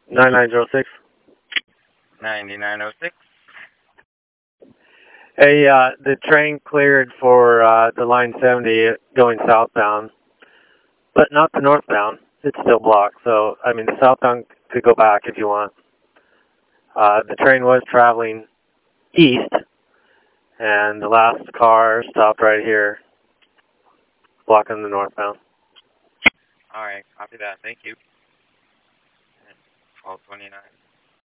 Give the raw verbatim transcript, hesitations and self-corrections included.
nine nine zero six. ninety-nine oh six. Hey, uh, the train cleared for uh, the line seventy going southbound, but not the northbound. It's still blocked. So, I mean, the southbound could go back if you want. Uh, the train was traveling east, and the last car stopped right here, blocking the northbound. All right, copy that. Thank you. twelve twenty-nine.